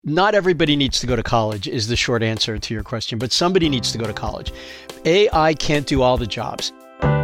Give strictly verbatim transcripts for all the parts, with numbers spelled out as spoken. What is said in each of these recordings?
Not everybody needs to go to college is the short answer to your question, but somebody needs to go to college. A I can't do all the jobs.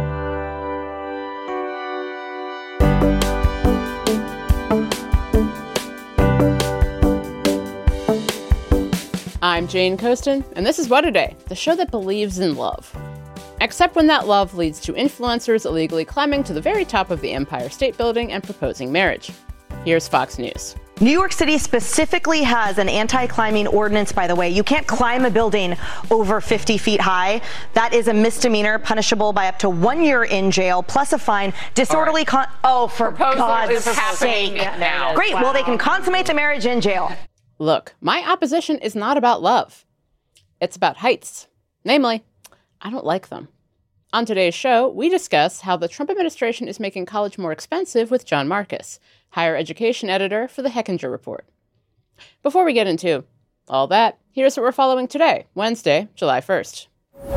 I'm Jane Coaston, and this is What a Day, the show that believes in love. Except when that love leads to influencers illegally climbing to the very top of the Empire State Building and proposing marriage. Here's Fox News. New York City specifically has an anti-climbing ordinance, by the way. You can't climb a building over fifty feet high. That is a misdemeanor, punishable by up to one year in jail, plus a fine. Disorderly right. con- Oh, for Proposal God's is happening sake. now. Great. Wow. Well, they can consummate the marriage in jail. Look, my opposition is not about love. It's about heights. Namely, I don't like them. On today's show, we discuss how the Trump administration is making college more expensive with John Marcus, higher education editor for the Hechinger Report. Before we get into all that, here's what we're following today, Wednesday, July first.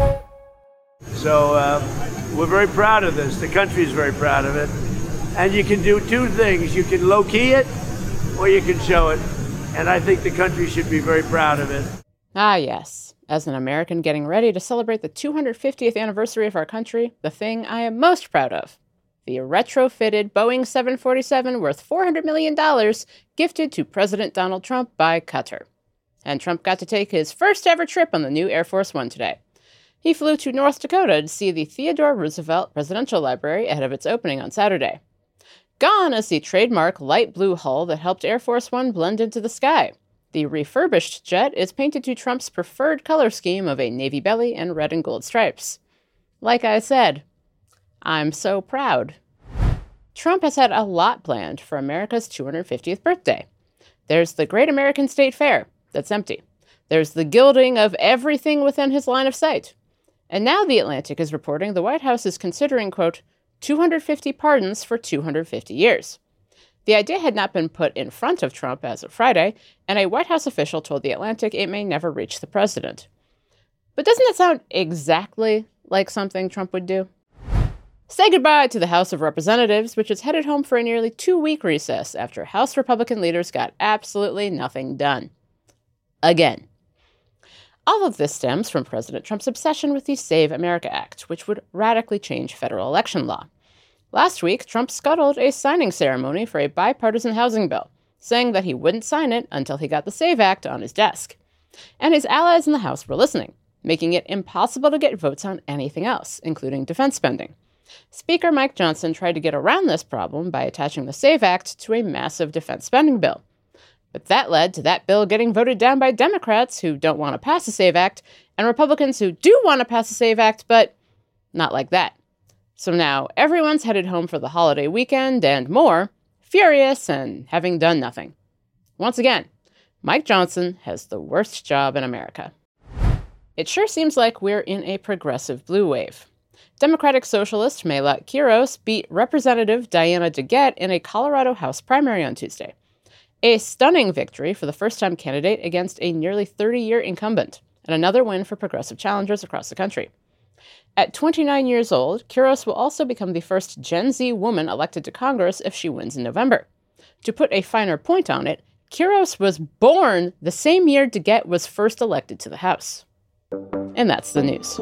So uh, we're very proud of this. The country is very proud of it. And you can do two things. You can low-key it, or you can show it. And I think the country should be very proud of it. Ah, yes. As an American getting ready to celebrate the two hundred fiftieth anniversary of our country, the thing I am most proud of, the retrofitted Boeing seven forty-seven worth four hundred million dollars gifted to President Donald Trump by Qatar. And Trump got to take his first ever trip on the new Air Force One today. He flew to North Dakota to see the Theodore Roosevelt Presidential Library ahead of its opening on Saturday. Gone is the trademark light blue hull that helped Air Force One blend into the sky. The refurbished jet is painted to Trump's preferred color scheme of a navy belly and red and gold stripes. Like I said, I'm so proud. Trump has had a lot planned for America's two hundred fiftieth birthday. There's the Great American State Fair, that's empty. There's the gilding of everything within his line of sight. And now The Atlantic is reporting the White House is considering, quote, two hundred fifty pardons for two hundred fifty years. The idea had not been put in front of Trump as of Friday, and a White House official told The Atlantic it may never reach the president. But doesn't it sound exactly like something Trump would do? Say goodbye to the House of Representatives, which is headed home for a nearly two-week recess after House Republican leaders got absolutely nothing done. Again. All of this stems from President Trump's obsession with the Save America Act, which would radically change federal election law. Last week, Trump scuttled a signing ceremony for a bipartisan housing bill, saying that he wouldn't sign it until he got the SAVE Act on his desk. And his allies in the House were listening, making it impossible to get votes on anything else, including defense spending. Speaker Mike Johnson tried to get around this problem by attaching the SAVE Act to a massive defense spending bill. But that led to that bill getting voted down by Democrats who don't want to pass the SAVE Act, and Republicans who do want to pass the SAVE Act, but not like that. So now everyone's headed home for the holiday weekend and more, furious and having done nothing. Once again, Mike Johnson has the worst job in America. It sure seems like we're in a progressive blue wave. Democratic socialist Mayotte Quiros beat Representative Diana DeGette in a Colorado House primary on Tuesday. A stunning victory for the first-time candidate against a nearly thirty-year incumbent, and another win for progressive challengers across the country. At twenty-nine years old, Quiros will also become the first Gen Z woman elected to Congress if she wins in November. To put a finer point on it, Quiros was born the same year DeGette was first elected to the House. And that's the news.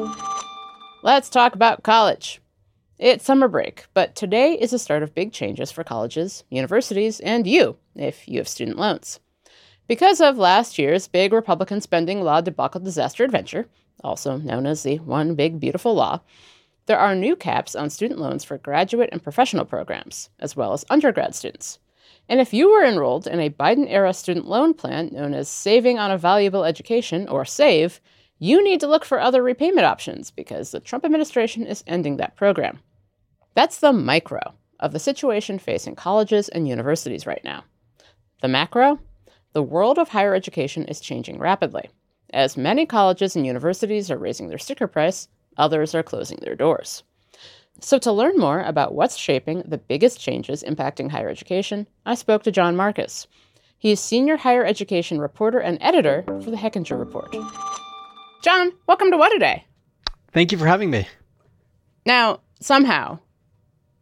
Let's talk about college. It's summer break, but today is the start of big changes for colleges, universities, and you, if you have student loans. Because of last year's big Republican spending law debacle disaster adventure, also known as the One Big Beautiful Law, there are new caps on student loans for graduate and professional programs, as well as undergrad students. And if you were enrolled in a Biden-era student loan plan known as Saving on a Valuable Education, or SAVE, you need to look for other repayment options because the Trump administration is ending that program. That's the micro of the situation facing colleges and universities right now. The macro? The world of higher education is changing rapidly. As many colleges and universities are raising their sticker price, others are closing their doors. So to learn more about what's shaping the biggest changes impacting higher education, I spoke to John Marcus. He is senior higher education reporter and editor for the Hechinger Report. John, welcome to What a Day. Thank you for having me. Now, somehow,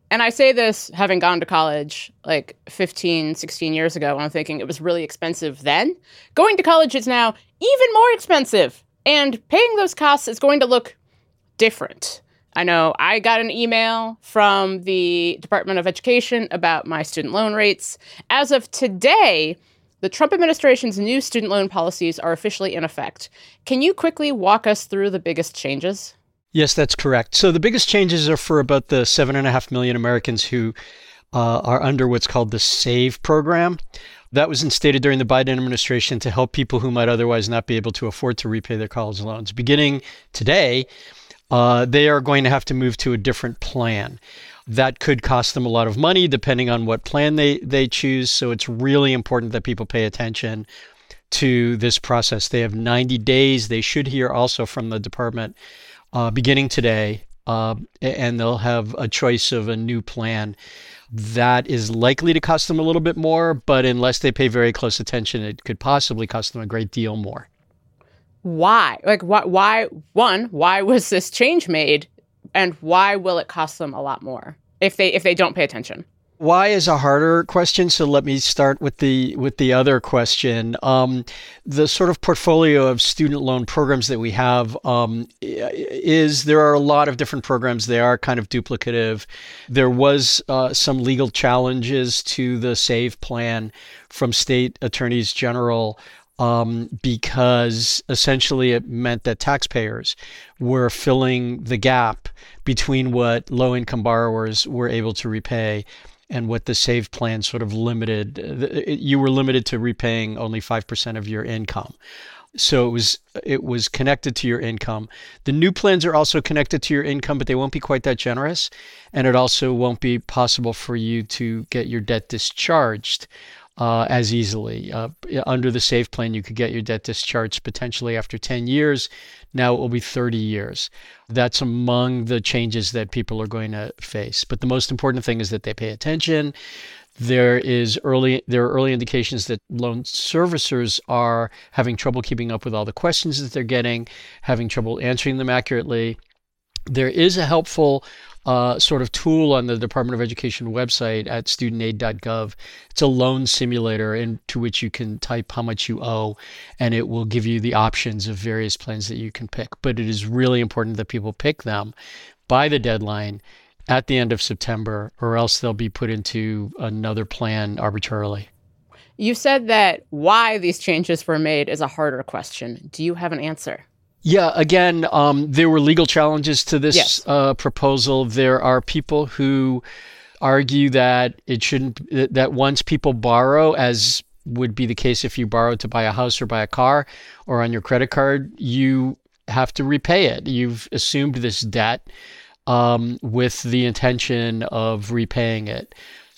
And I say this having gone to college like fifteen, sixteen years ago, and I'm thinking it was really expensive then. Going to college is now even more expensive, and paying those costs is going to look different. I know I got an email from the Department of Education about my student loan rates. As of today, the Trump administration's new student loan policies are officially in effect. Can you quickly walk us through the biggest changes? Yes, that's correct. So the biggest changes are for about the seven and a half million Americans who uh, are under what's called the SAVE program. That was instated during the Biden administration to help people who might otherwise not be able to afford to repay their college loans. Beginning today, uh, they are going to have to move to a different plan. That could cost them a lot of money depending on what plan they, they choose. So it's really important that people pay attention to this process. They have ninety days. They should hear also from the department Uh, beginning today, uh, and they'll have a choice of a new plan that is likely to cost them a little bit more, but unless they pay very close attention, it could possibly cost them a great deal more. Why? Like, why, why, one, why was this change made, and why will it cost them a lot more if they if they don't pay attention? Why is a harder question, so let me start with the with the other question. Um, the sort of portfolio of student loan programs that we have um, is there are a lot of different programs. They are kind of duplicative. There was uh, some legal challenges to the SAVE plan from state attorneys general um, because essentially it meant that taxpayers were filling the gap between what low-income borrowers were able to repay and what the SAVE plan sort of limited. You were limited to repaying only five percent of your income. So it was it was connected to your income. The new plans are also connected to your income, but they won't be quite that generous. And it also won't be possible for you to get your debt discharged uh, as easily. Uh, under the SAVE plan, you could get your debt discharged potentially after ten years. Now it will be thirty years. That's among the changes that people are going to face. But the most important thing is that they pay attention. There is early there are early indications that loan servicers are having trouble keeping up with all the questions that they're getting, having trouble answering them accurately. There is a helpful uh, sort of tool on the Department of Education website at student aid dot gov. It's a loan simulator into which you can type how much you owe, and it will give you the options of various plans that you can pick. But it is really important that people pick them by the deadline at the end of September, or else they'll be put into another plan arbitrarily. You said that why these changes were made is a harder question. Do you have an answer? Yeah, again, um, there were legal challenges to this Yes. uh, proposal. There are people who argue that it shouldn't, that once people borrow, as would be the case if you borrowed to buy a house or buy a car or on your credit card, you have to repay it. You've assumed this debt um, with the intention of repaying it.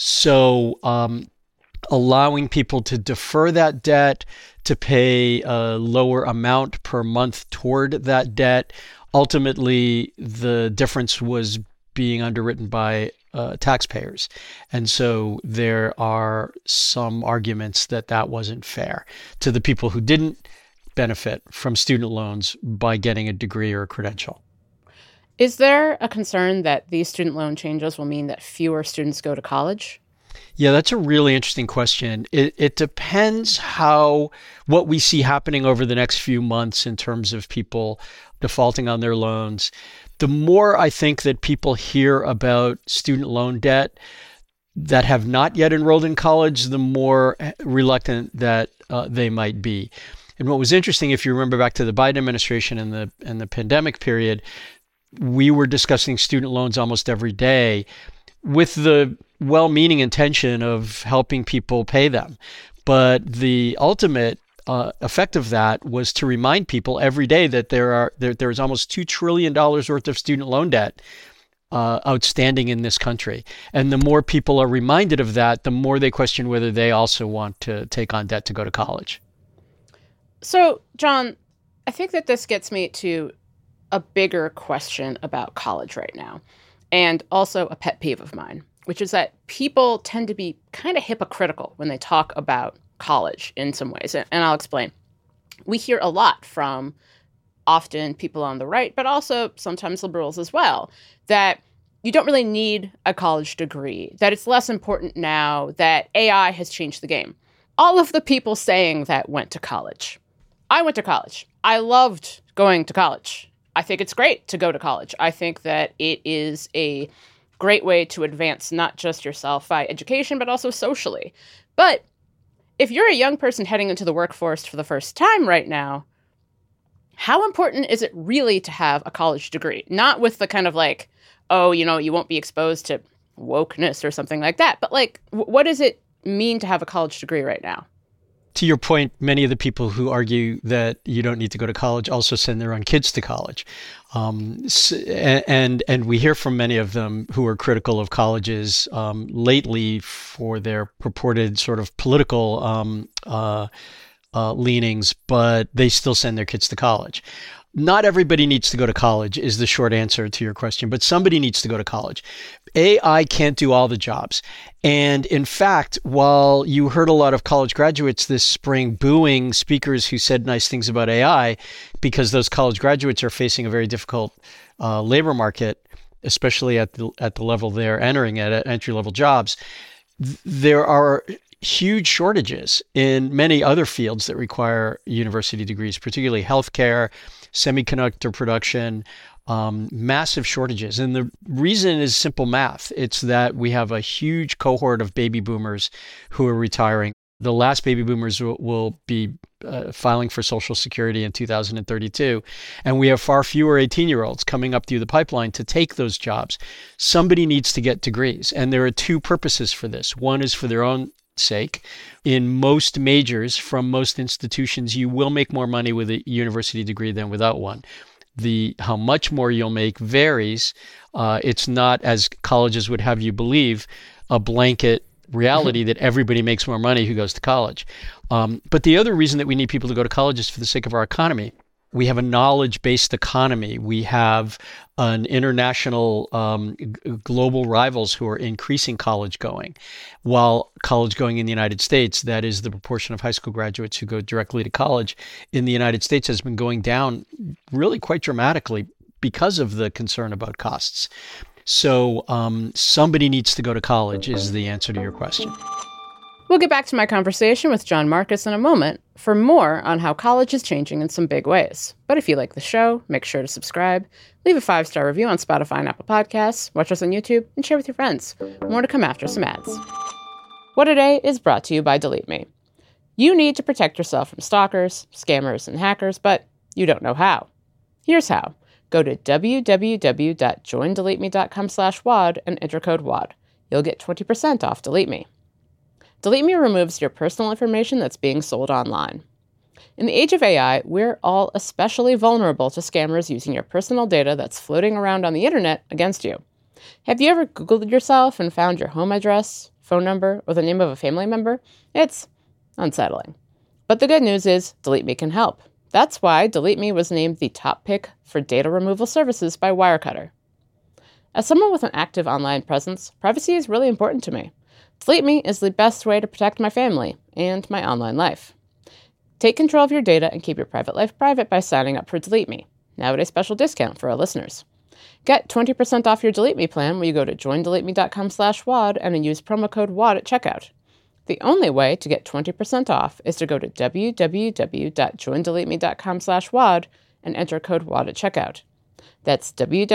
So um, allowing people to defer that debt, to pay a lower amount per month toward that debt. Ultimately, the difference was being underwritten by uh, taxpayers. And so there are some arguments that that wasn't fair to the people who didn't benefit from student loans by getting a degree or a credential. Is there a concern that these student loan changes will mean that fewer students go to college? Yeah, that's a really interesting question. It, it depends how, what we see happening over the next few months in terms of people defaulting on their loans. The more I think that people hear about student loan debt that have not yet enrolled in college, the more reluctant that uh, they might be. And what was interesting, if you remember back to the Biden administration and the and the pandemic period, we were discussing student loans almost every day with the well-meaning intention of helping people pay them. But the ultimate uh, effect of that was to remind people every day that there are there, there is almost two trillion dollars worth of student loan debt uh, outstanding in this country. And the more people are reminded of that, the more they question whether they also want to take on debt to go to college. So, John, I think that this gets me to a bigger question about college right now, and also a pet peeve of mine, which is that people tend to be kind of hypocritical when they talk about college in some ways. And I'll explain. We hear a lot from often people on the right, but also sometimes liberals as well, that you don't really need a college degree, that it's less important now, that A I has changed the game. All of the people saying that went to college. I went to college. I loved going to college. I think it's great to go to college. I think that it is a great way to advance not just yourself by education, but also socially. But if you're a young person heading into the workforce for the first time right now, how important is it really to have a college degree? Not with the kind of like, oh, you know, you won't be exposed to wokeness or something like that. But like, w- what does it mean to have a college degree right now? To your point, many of the people who argue that you don't need to go to college also send their own kids to college. Um, and and we hear from many of them who are critical of colleges um, lately for their purported sort of political um, uh, uh, leanings, but they still send their kids to college. Not everybody needs to go to college is the short answer to your question, but somebody needs to go to college. A I can't do all the jobs. And in fact, while you heard a lot of college graduates this spring booing speakers who said nice things about A I, because those college graduates are facing a very difficult uh, labor market, especially at the at the level they're entering at, at entry-level jobs, th- there are huge shortages in many other fields that require university degrees, particularly healthcare, semiconductor production, um, massive shortages. And the reason is simple math. It's that we have a huge cohort of baby boomers who are retiring. The last baby boomers will, will be uh, filing for Social Security in two thousand thirty-two. And we have far fewer eighteen-year-olds coming up through the pipeline to take those jobs. Somebody needs to get degrees. And there are two purposes for this. One is for their own sake. In most majors from most institutions, you will make more money with a university degree than without one. The how much more you'll make varies. Uh, it's not, as colleges would have you believe, a blanket reality that everybody makes more money who goes to college. Um, but the other reason that we need people to go to college is for the sake of our economy. We have a knowledge-based economy. We have an international um, g- global rivals who are increasing college going. While college going in the United States, that is the proportion of high school graduates who go directly to college in the United States, has been going down really quite dramatically because of the concern about costs. So um, somebody needs to go to college is the answer to your question. We'll get back to my conversation with John Marcus in a moment for more on how college is changing in some big ways. But if you like the show, make sure to subscribe, leave a five-star review on Spotify and Apple Podcasts, watch us on YouTube, and share with your friends. More to come after some ads. What A Day is brought to you by Delete Me. You need to protect yourself from stalkers, scammers, and hackers, but you don't know how. Here's how. Go to www.joindeleteme.com slash WAD and enter code WAD. You'll get twenty percent off Delete Me. Delete Me removes your personal information that's being sold online. In the age of A I, we're all especially vulnerable to scammers using your personal data that's floating around on the internet against you. Have you ever Googled yourself and found your home address, phone number, or the name of a family member? It's unsettling. But the good news is Delete Me can help. That's why Delete Me was named the top pick for data removal services by Wirecutter. As someone with an active online presence, privacy is really important to me. Delete Me is the best way to protect my family and my online life. Take control of your data and keep your private life private by signing up for Delete Me, now at a special discount for our listeners. Get twenty percent off your Delete Me plan when you go to joindeleteme.com slash WAD and then use promo code WAD at checkout. The only way to get twenty percent off is to go to www.joindeleteme.com slash WAD and enter code WAD at checkout. That's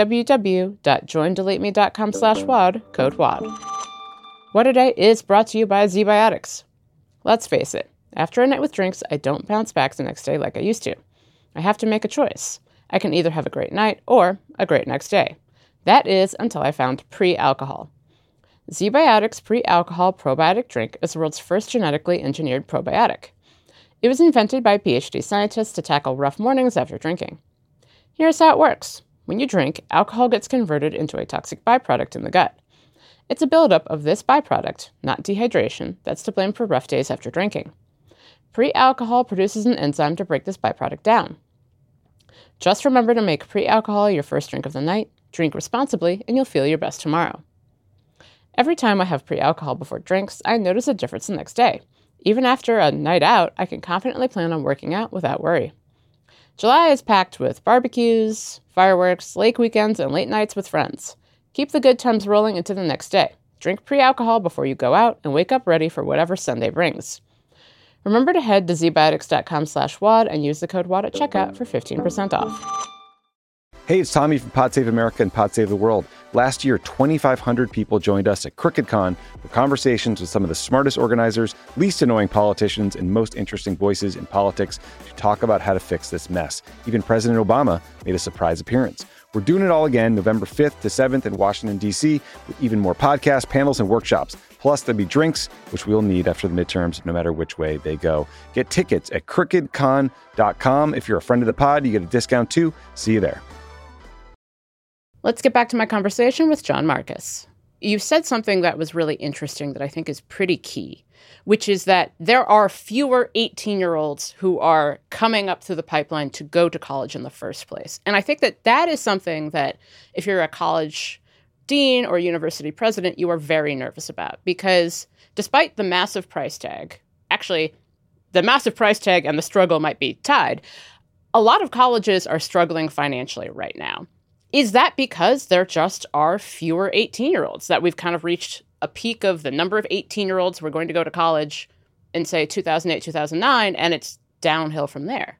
www.joindeleteme.com slash WAD, code WAD. What A Day is brought to you by ZBiotics. Let's face it, after a night with drinks, I don't bounce back the next day like I used to. I have to make a choice. I can either have a great night or a great next day. That is until I found pre-alcohol. ZBiotics Pre-Alcohol Probiotic Drink is the world's first genetically engineered probiotic. It was invented by PhD scientists to tackle rough mornings after drinking. Here's how it works. When you drink, alcohol gets converted into a toxic byproduct in the gut. It's a buildup of this byproduct, not dehydration, that's to blame for rough days after drinking. Pre-alcohol produces an enzyme to break this byproduct down. Just remember to make pre-alcohol your first drink of the night, drink responsibly, and you'll feel your best tomorrow. Every time I have pre-alcohol before drinks, I notice a difference the next day. Even after a night out, I can confidently plan on working out without worry. July is packed with barbecues, fireworks, lake weekends, and late nights with friends. Keep the good times rolling into the next day. Drink pre-alcohol before you go out and wake up ready for whatever Sunday brings. Remember to head to zbiotics.com slash WAD and use the code WAD at checkout for fifteen percent off. Hey, it's Tommy from Pod Save America and Pod Save the World. Last year, twenty-five hundred people joined us at CrookedCon for conversations with some of the smartest organizers, least annoying politicians, and most interesting voices in politics to talk about how to fix this mess. Even President Obama made a surprise appearance. We're doing it all again November fifth to seventh in Washington, D C, with even more podcasts, panels, and workshops. Plus, there'll be drinks, which we'll need after the midterms, no matter which way they go. Get tickets at crooked con dot com. If you're a friend of the pod, you get a discount too. See you there. Let's get back to my conversation with John Marcus. You said something that was really interesting that I think is pretty key, which is that there are fewer eighteen-year-olds who are coming up through the pipeline to go to college in the first place. And I think that that is something that if you're a college dean or university president, you are very nervous about, because despite the massive price tag, actually, the massive price tag and the struggle might be tied, a lot of colleges are struggling financially right now. Is that because there just are fewer eighteen-year-olds, that we've kind of reached a peak of the number of eighteen-year-olds who are going to go to college in, say, two thousand eight, two thousand nine, and it's downhill from there?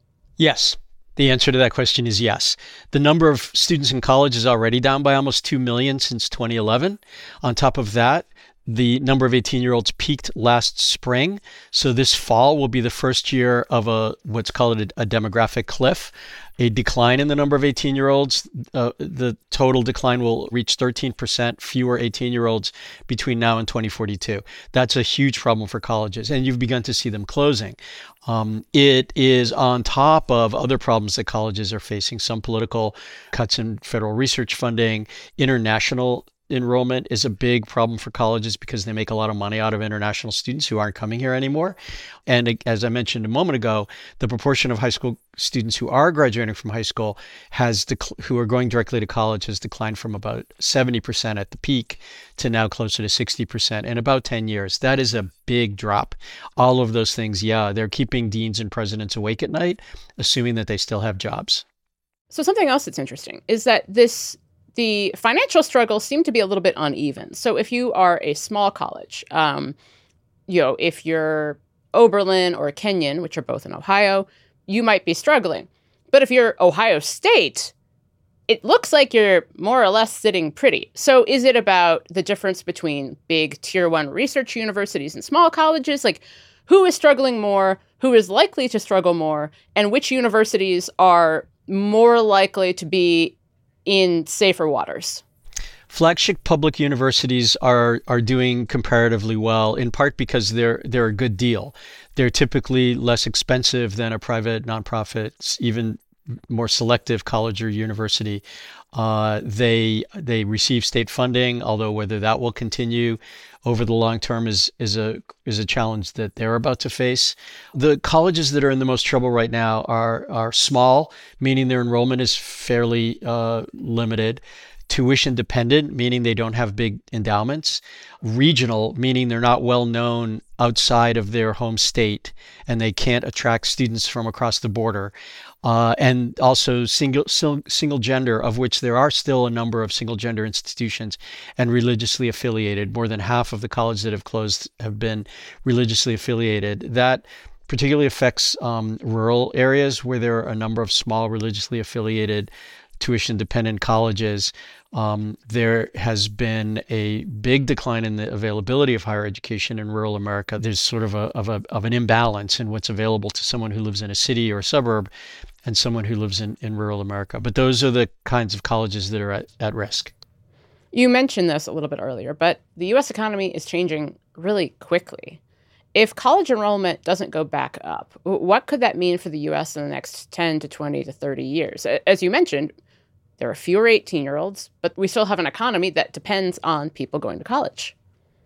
Yes. The answer to that question is yes. The number of students in college is already down by almost two million since twenty eleven. On top of that, the number of eighteen-year-olds peaked last spring. So this fall will be the first year of a what's called a, a demographic cliff, a decline in the number of eighteen-year-olds. Uh, the total decline will reach thirteen percent fewer eighteen-year-olds between now and twenty forty-two. That's a huge problem for colleges, and you've begun to see them closing. Um, it is on top of other problems that colleges are facing, some political cuts in federal research funding, international enrollment is a big problem for colleges because they make a lot of money out of international students who aren't coming here anymore. And as I mentioned a moment ago, the proportion of high school students who are graduating from high school has dec- who are going directly to college has declined from about seventy percent at the peak to now closer to sixty percent in about ten years. That is a big drop. All of those things, yeah, they're keeping deans and presidents awake at night, assuming that they still have jobs. So something else that's interesting is that this the financial struggles seem to be a little bit uneven. So if you are a small college, um, you know, if you're Oberlin or Kenyon, which are both in Ohio, you might be struggling. But if you're Ohio State, it looks like you're more or less sitting pretty. So is it about the difference between big tier one research universities and small colleges? Like, who is struggling more? Who is likely to struggle more? And which universities are more likely to be in safer waters? Flagship public universities are are doing comparatively well, in part because they're they're a good deal. They're typically less expensive than a private nonprofit, even more selective college or university. Uh, they they receive state funding, although whether that will continue over the long term is is a is a challenge that they're about to face. The colleges that are in the most trouble right now are are small, meaning their enrollment is fairly uh, limited. Tuition dependent, meaning they don't have big endowments. Regional, meaning they're not well known outside of their home state and they can't attract students from across the border. Uh, and also single, single gender, of which there are still a number of single gender institutions, and religiously affiliated. More than half of the colleges that have closed have been religiously affiliated. That particularly affects um, rural areas where there are a number of small religiously affiliated tuition-dependent colleges. Um, there has been a big decline in the availability of higher education in rural America. There's sort of a of a of an imbalance in what's available to someone who lives in a city or a suburb and someone who lives in, in rural America. But those are the kinds of colleges that are at, at risk. You mentioned this a little bit earlier, but the U S economy is changing really quickly. If college enrollment doesn't go back up, what could that mean for the U S in the next ten to twenty to thirty years? As you mentioned, there are fewer eighteen-year-olds, but we still have an economy that depends on people going to college.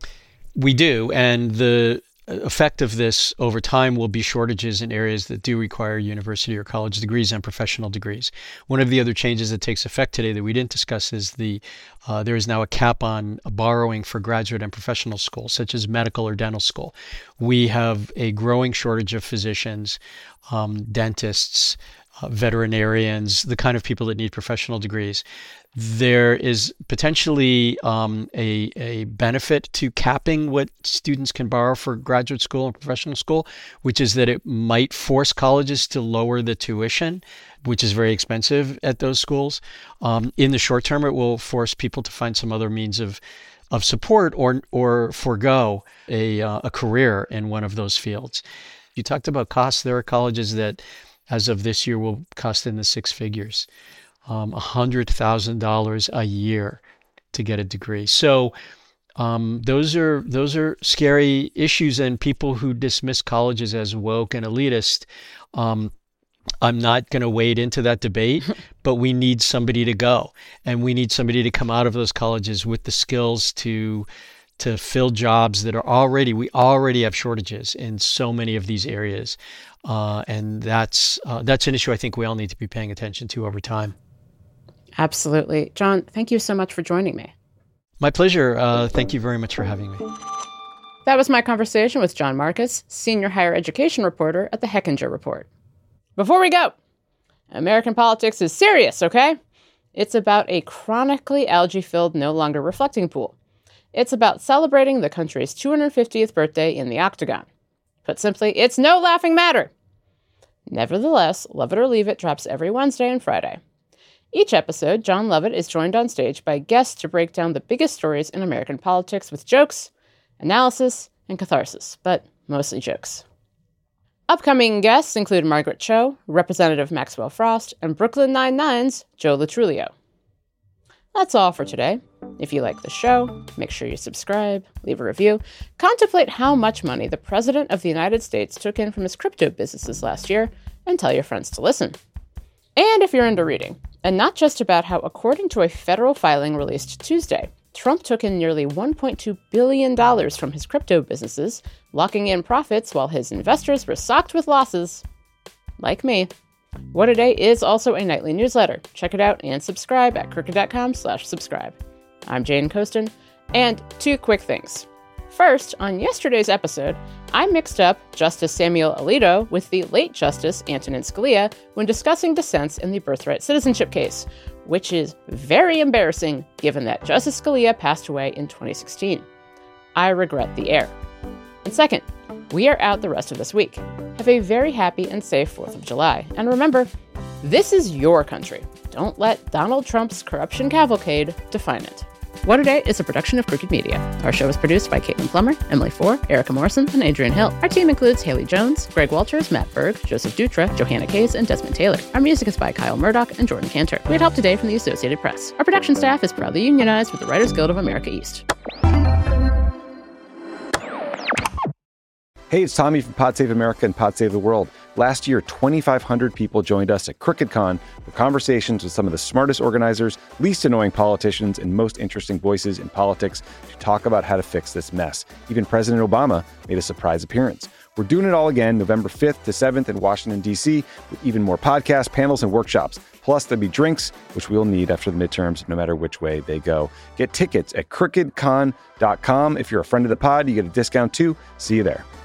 We do, and the effect of this over time will be shortages in areas that do require university or college degrees and professional degrees. One of the other changes that takes effect today that we didn't discuss is the uh, there is now a cap on borrowing for graduate and professional schools, such as medical or dental school. We have a growing shortage of physicians, um, dentists, uh, veterinarians, the kind of people that need professional degrees. There is potentially um, a, a benefit to capping what students can borrow for graduate school and professional school, which is that it might force colleges to lower the tuition, which is very expensive at those schools. Um, in the short term, it will force people to find some other means of of support or or forego a uh, a career in one of those fields. You talked about costs. There are colleges that, as of this year, will cost in the six figures, um, one hundred thousand dollars a year to get a degree. So um, those are those are scary issues, and people who dismiss colleges as woke and elitist, um, I'm not going to wade into that debate, but we need somebody to go, and we need somebody to come out of those colleges with the skills to to fill jobs that are already, we already have shortages in so many of these areas. Uh, and that's uh, that's an issue I think we all need to be paying attention to over time. Absolutely. John, thank you so much for joining me. My pleasure. Uh, thank you very much for having me. That was my conversation with John Marcus, senior higher education reporter at the Hechinger Report. Before we go, American politics is serious, okay? It's about a chronically algae-filled, no longer reflecting pool. It's about celebrating the country's two hundred fiftieth birthday in the Octagon. Put simply, it's no laughing matter. Nevertheless, Love It or Leave It drops every Wednesday and Friday. Each episode, Jon Lovett is joined on stage by guests to break down the biggest stories in American politics with jokes, analysis, and catharsis, but mostly jokes. Upcoming guests include Margaret Cho, Representative Maxwell Frost, and Brooklyn Nine-Nine's Joe Latrulio. That's all for today. If you like the show, make sure you subscribe, leave a review, contemplate how much money the President of the United States took in from his crypto businesses last year, and tell your friends to listen. And if you're into reading, and not just about how, according to a federal filing released Tuesday, Trump took in nearly one point two billion dollars from his crypto businesses, locking in profits while his investors were socked with losses. Like me. What A Day is also a nightly newsletter. Check it out and subscribe at crooked.com slash subscribe. I'm Jane Coaston, and two quick things. First, on yesterday's episode, I mixed up Justice Samuel Alito with the late Justice Antonin Scalia when discussing dissents in the birthright citizenship case, which is very embarrassing given that Justice Scalia passed away in twenty sixteen. I regret the error. And second, we are out the rest of this week. Have a very happy and safe fourth of July. And remember, this is your country. Don't let Donald Trump's corruption cavalcade define it. What A Day is a production of Crooked Media. Our show is produced by Caitlin Plummer, Emily Four, Erica Morrison, and Adrian Hill. Our team includes Haley Jones, Greg Walters, Matt Berg, Joseph Dutra, Johanna Case, and Desmond Taylor. Our music is by Kyle Murdoch and Jordan Cantor. We had help today from the Associated Press. Our production staff is proudly unionized with the Writers Guild of America East. Hey, it's Tommy from Pod Save America and Pod Save the World. Last year, twenty-five hundred people joined us at CrookedCon for conversations with some of the smartest organizers, least annoying politicians, and most interesting voices in politics to talk about how to fix this mess. Even President Obama made a surprise appearance. We're doing it all again November fifth to seventh in Washington, D C, with even more podcasts, panels, and workshops. Plus, there'll be drinks, which we'll need after the midterms, no matter which way they go. Get tickets at crooked con dot com. If you're a friend of the pod, you get a discount too. See you there.